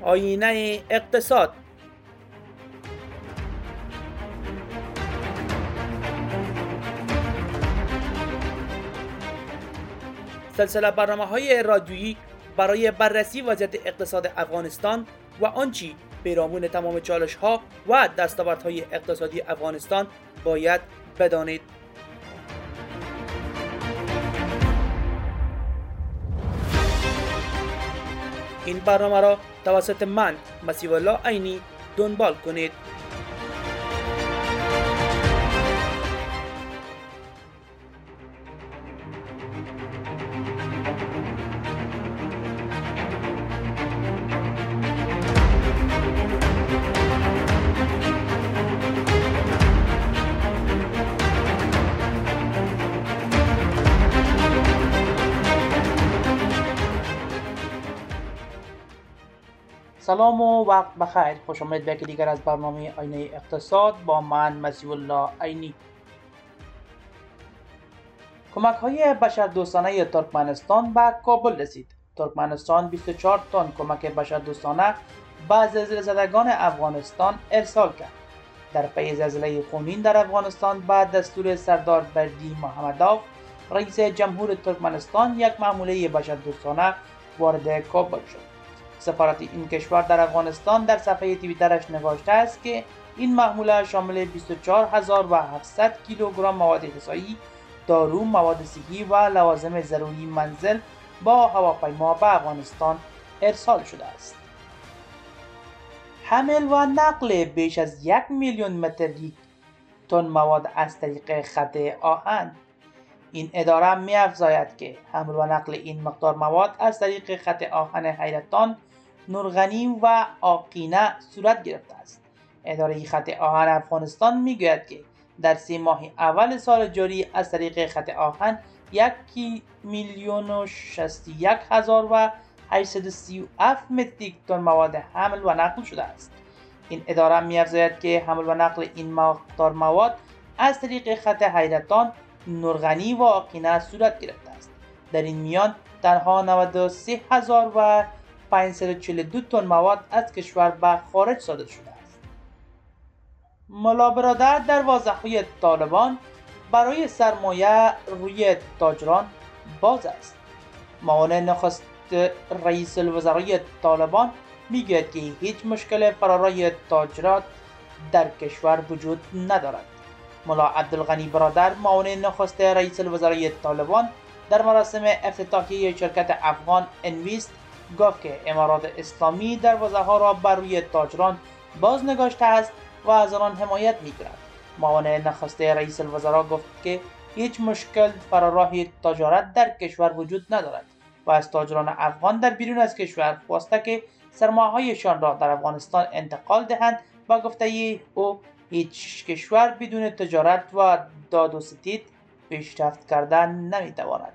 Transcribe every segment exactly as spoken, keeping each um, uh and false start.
آینه اقتصاد. سلسله برنامه‌های رادیویی برای بررسی وضعیت اقتصاد افغانستان و آنچه پیرامون تمام چالش‌ها و دستاوردهای اقتصادی افغانستان باید بدانید. این برنامه را توسط من مسیح الله عینی دنبال کنید. سلام و وقت بخیر. خوش آمدید به یکی دیگر از برنامه آینه اقتصاد با من مسیح الله عینی. کمک های بشردوستانه ترکمنستان به کابل رسید. ترکمنستان بیست و چهار تن کمک بشردوستانه به زلزله زدگان افغانستان ارسال کرد. در پی زلزله خونین در افغانستان بعد دستور سردار بردی محمدوف رئیس جمهور ترکمنستان یک محموله بشردوستانه وارد کابل شد. سفارت این کشور در افغانستان در صفحه توییترش نوشته است که این محموله شامل بیست و چهار هزار و هفتصد کیلوگرم مواد غذایی، دارو، مواد صحی و لوازم ضروری منزل با هواپیما به افغانستان ارسال شده است. حمل و نقل بیش از یک میلیون متریک تن مواد از طریق خط آهن. این اداره می افزاید که حمل و نقل این مقدار مواد از طریق خط آهن حیرتان، نورغنی و آقینه صورت گرفته است. اداره خط آهن افغانستان می گوید که در سه ماه اول سال جاری از طریق خط آهن یک میلیون و شصت و یک هزار و هشتصد و سی و هفت متریک تن مواد حمل و نقل شده است. این اداره می افزاید که حمل و نقل این مقدار مواد از طریق خط حیرتان، نورغنی و آقینه صورت گرفته است. در این میان تنها نود و سه هزار و پانصد و چهل و دو تن مواد از کشور به خارج صادر شده است. ملا برادر دروازه‌های طالبان برای سرمایه روی تاجران باز است. معاون نخست رئیس الوزرای طالبان میگوید که هیچ مشکل فرارای تاجرات در کشور وجود ندارد. ملا عبدالغنی برادر معاون نخست رئیس الوزرای طالبان در مراسم افتتاحیه شرکت افغان انویست گفت که امارات اسلامی دروازه ها را بر روی تاجران باز نگاشته است و از آنان حمایت می‌کند. معاون نخست رئیس الوزراء گفت که هیچ مشکل فراراه تجارت در کشور وجود ندارد و از تاجران افغان در بیرون از کشور خواسته که سرمایه‌هایشان را در افغانستان انتقال دهند و گفته او هیچ کشور بدون تجارت و داد و ستد پیشرفت کردن نمیتواند.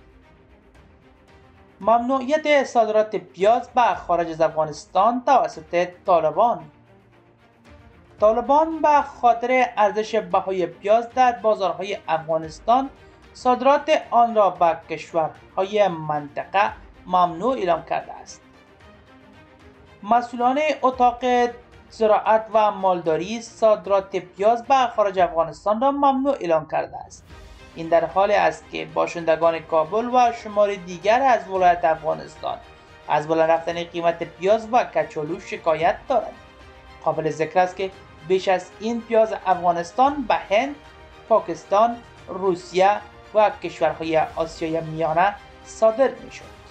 ممنوعیت صادرات پیاز به خارج از افغانستان توسط طالبان. طالبان به خاطر ارزش بهای پیاز در بازارهای افغانستان صادرات آن را به کشورهای منطقه ممنوع اعلام کرده است. مسئولان اتاق زراعت و مالداری صادرات پیاز به خارج افغانستان را ممنوع اعلام کرده است. این در حالی است که باشندگان کابل و شمار دیگر از ولایت افغانستان از بالا رفتن قیمت پیاز و کچالو شکایت دارند. قابل ذکر است که بیش از این پیاز افغانستان به هند، پاکستان، روسیه و کشورهای آسیای میانه صادر می‌شد.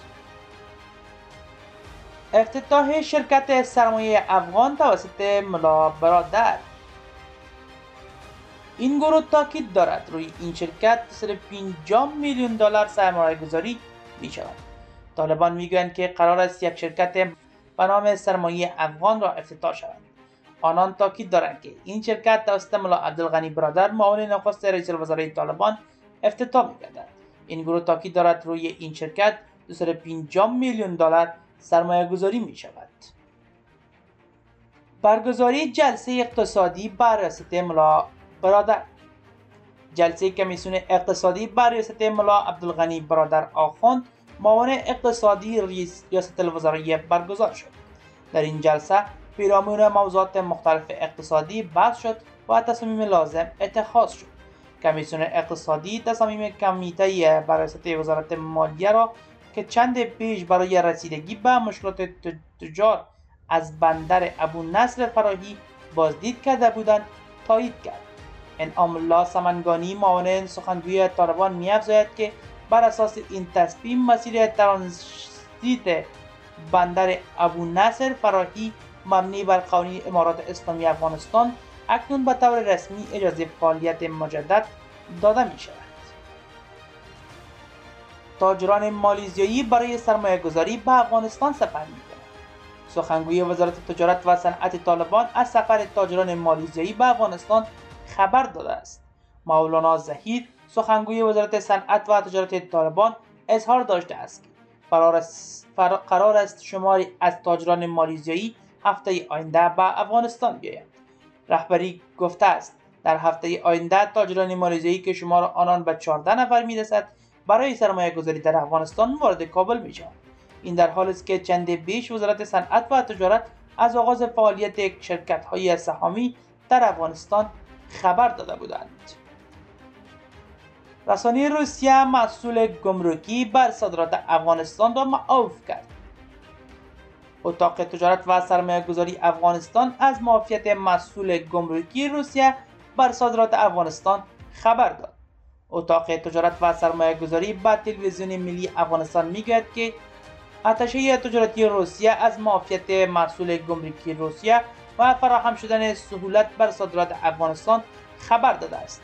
افتتاح شرکت سرمایه افغان توسط ملا برادر. این گروه تاکید دارد روی این شرکت صد و پنجاه میلیون دلار سرمایه گذاری می شود. طالبان می گویند که قرار است یک شرکت به نام سرمایه افغان را افتتاح شود. آنان تاکید دارند که این شرکت توسط ملا عبدالغنی برادر معاون نخست رئیس الوزرای طالبان افتتاح می گردد. این گروه تاکید دارد روی این شرکت دویست و پنجاه میلیون دلار سرمایه گذاری می شود. برگزاری جلسه اقتصادی بر ریاست ملا برادر. جلسه کمیسیون اقتصادی بر ریاست ملا عبدالغنی برادر آخوند معاون اقتصادی ریاست الوزرای برگزار شد. در این جلسه پیرامون موضوعات مختلف اقتصادی بحث شد و تصمیم لازم اتخاذ شد. کمیسیون اقتصادی تصمیم کمیته بررسی وزارت مالیه را که چند پیش برای رسیدگی به مشکلات تجار از بندر ابوالنصر فراهی بازدید کرده بودند تایید کرد. انعام الله سمنگانی معاون سخنگوی طالبان می‌افزاید که بر اساس این تصمیم مسیر ترانزیت بندر ابوالنصر فراهی مبنی بر قوانین امارات اسلامی افغانستان اکنون به طور رسمی اجازه فعالیت مجدد داده می شود. تاجران مالیزیایی برای سرمایه گذاری به افغانستان سفر می کنند. سخنگوی وزارت تجارت و صنعت طالبان از سفر تاجران مالیزیایی به افغانستان خبر داده است. مولانا زهید سخنگوی وزارت صنعت و تجارت طالبان اظهار داشته است که قرار است شماری از تاجران مالیزیایی هفته آینده به افغانستان بیایند. رهبری گفته است در هفته آینده تاجران مالیزیایی که شمار آنان به چهارده نفر میرسد برای سرمایه گذاری در افغانستان وارد کابل می شوند. این در حالی است که چندی پیش وزارت صنعت و تجارت از آغاز فعالیت شرکت‌های سهامی در افغانستان خبر داده بودند. رسانه روسیه مسئول گمرکی بر صادرات افغانستان را معاف کرد. اتاق تجارت و سرمایه گذاری افغانستان از معافیت مسئول گمرکی روسیه بر صادرات افغانستان خبر داد. اتاق تجارت و سرمایه گذاری به تلویزیون ملی افغانستان میگوید که اتشه تجارتی روسیه از معافیت مسئول گمرکی روسیه و فراهم شدن سهولت بر صادرات افغانستان خبر داده است.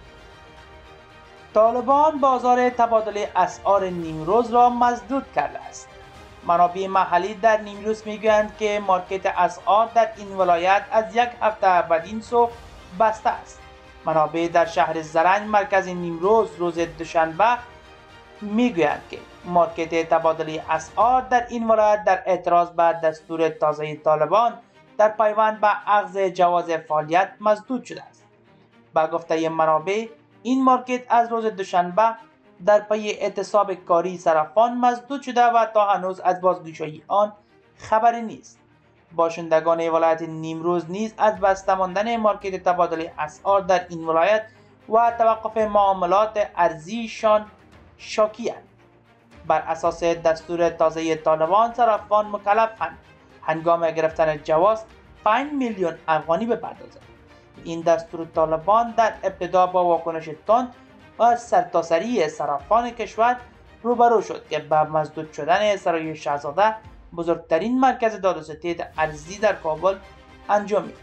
طالبان بازار تبادل اسعار نیمروز را مسدود کرده است. منابع محلی در نیمروز میگویند که مارکت اسعار در این ولایت از یک هفته بدین سو بسته است. منابع در شهر زرنج مرکز نیمروز روز دوشنبه میگویند که مارکت تبادل اسعار در این ولایت در اعتراض به دستور تازه طالبان در پیوند به اخذ جواز فعالیت مسدود شده است. با گفته منابع این مارکت از روز دوشنبه در پی اعتصاب کاری صرافان مسدود شده و تا هنوز از بازگشایی آن خبری نیست. باشندگان ولایت نیمروز نیز از بسته ماندن مارکت تبادل اسعار در این ولایت و توقف معاملات ارزیشان شاکی‌اند. بر اساس دستور تازه طالبان صرافان مکلفند هنگام گرفتن جواز پنج میلیون افغانی بپردازند. این دستور طالبان در ابتدا با واکنش تند و سرتاسری صرافان کشور روبرو شد که با مسدود شدن سرای شاهزاده بزرگترین مرکز داد و ستد ارزی در کابل انجامید.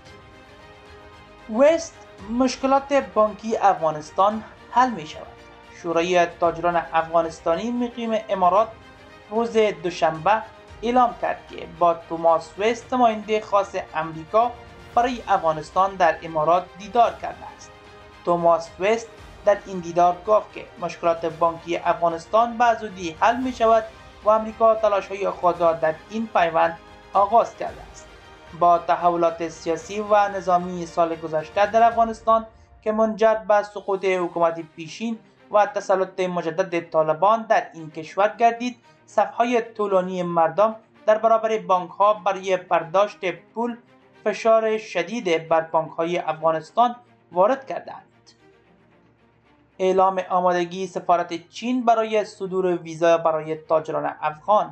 وست مشکلات بانکی افغانستان حل می شود. شورای تاجران افغانستانی مقیم امارات روز دوشنبه اعلام کرد که با توماس وست نماینده خاص امریکا برای افغانستان در امارات دیدار کرده است. توماس وست در این دیدار گفت که مشکلات بانکی افغانستان به زودی حل می شود و امریکا تلاش‌های خود را در این پیوند آغاز کرده است. با تحولات سیاسی و نظامی سال گذشته در افغانستان که منجر به سقوط حکومت پیشین و تسلط مجدد طالبان در این کشور گردید، صف‌های طولانی مردم در برابر بانک‌ها برای برداشت پول فشار شدید بر بانک‌های افغانستان وارد کردند. اعلام آمادگی سفارت چین برای صدور ویزا برای تاجران افغان.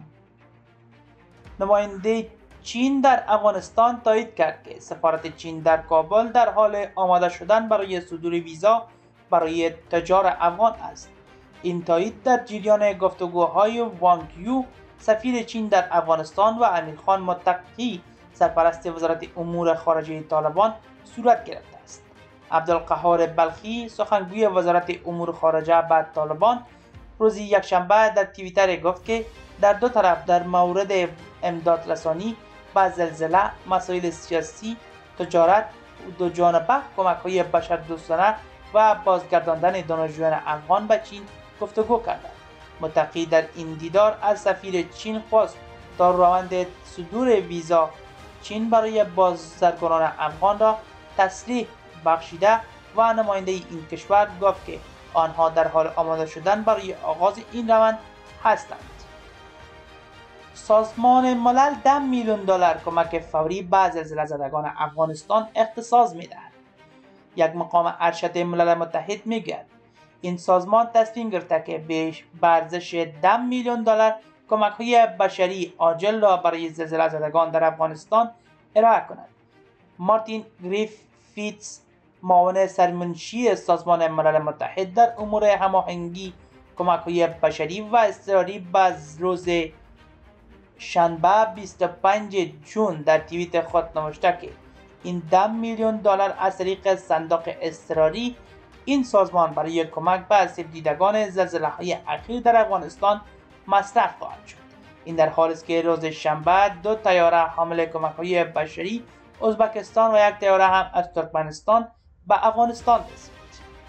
نماینده چین در افغانستان تایید کرد که سفارت چین در کابل در حال آماده شدن برای صدور ویزا برای تجار افغان است. این تایید در جریان گفتگوهای وانگ یو سفیر چین در افغانستان و امیرخان متقی سرپرست وزارت امور خارجه طالبان صورت گرفته است. عبدالقهار بلخی سخنگوی وزارت امور خارجه به طالبان روز یکشنبه در توییتر گفت که در دو طرف در مورد امدادرسانی به زلزله، مسائل سیاسی، تجارت، دو جانبه کمک‌های بشردوستانه و بازگرداندن دانشجویان افغان به چین گفتگو کردند. متقی در این دیدار از سفیر چین خواست تا روند صدور ویزا چین برای بازرگانان افغان را تسریع بخشیده و نماینده این کشور گفت که آنها در حال آماده شدن برای آغاز این روند هستند. سازمان ملل ده میلیون دلار کمک فوری به زلزله زدگان افغانستان اختصاص می‌دهد. یک مقام ارشد ملل متحد میگوید این سازمان تصمیم گرفته که به ارزش ده میلیون دلار کمک‌های بشری عاجل را برای زلزله زدگان در افغانستان ارائه کند. مارتین گریفیتس، معاون سرمنشی سازمان ملل متحد در امور هماهنگی کمک‌های بشری و اضطراری، به روز شنبه بیست و پنجم جون در توییت خود نوشته که این ده میلیون دلار از طریق صندوق اضطراری این سازمان برای کمک به آسیب دیدگان زلزله‌های اخیر در افغانستان مصرف خواهد شد. این در حالی است که روز شنبه دو طیاره حامل کمک‌های بشری ازبکستان و یک طیاره هم از ترکمنستان به افغانستان رسید.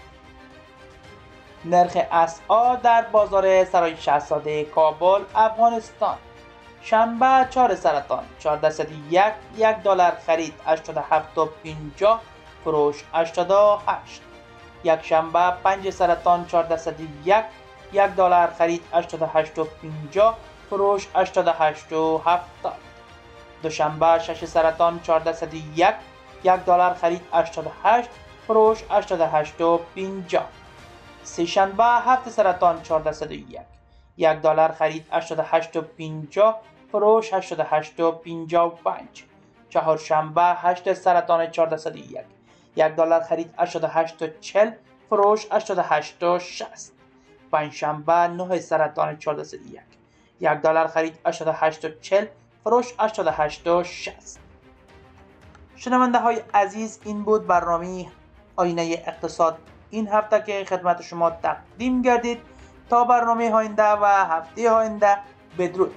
نرخ اسعار در بازار سرای شاهزاده کابل، افغانستان: شنبه چهار سرطان چهارده صد و یک یک دلار خرید هشتاد و هفت و پنجاه، فروش هشتاد و هشت. یک شنبه پنج سرطان چهارده صد و یک یک دلار خرید هشتاد و هشت و پنجاه، فروش هشتاد و هشت و هفتاد. دوشنبه شش سرطان چهارده صد و یک یک دلار خرید هشتاد و هشت، فروش هشتاد و هشت و پنجاه. سه شنبه هفت سرطان چهارده صد و یک یک دلار خرید هشتاد و هشت و پنجاه، فروش هشتاد و هشت و پنجاه و پنج. چهارشنبه هشت سرطان چهارده صد و یک یک دلار خرید هشتاد و هشت و چهل، فروش هشتاد و هشت و شصت. پنجشنبه نه سرطان چهارده صد و یک یک دلار خرید هشتاد و هشت و چهل، فروش هشتاد و هشت و شصت. شنونده های عزیز، این بود برنامه آینه اقتصاد این هفته که خدمت شما تقدیم گردید. تا برنامه آینده و هفته آینده، بدرود.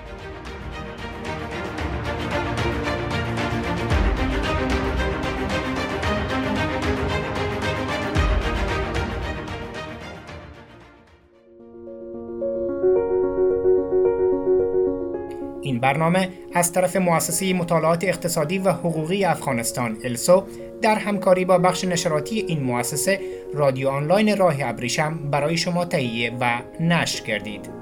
این برنامه از طرف مؤسسه مطالعات اقتصادی و حقوقی افغانستان السو در همکاری با بخش نشراتی این مؤسسه رادیو آنلاین راه ابریشم برای شما تهیه و نشر گردید.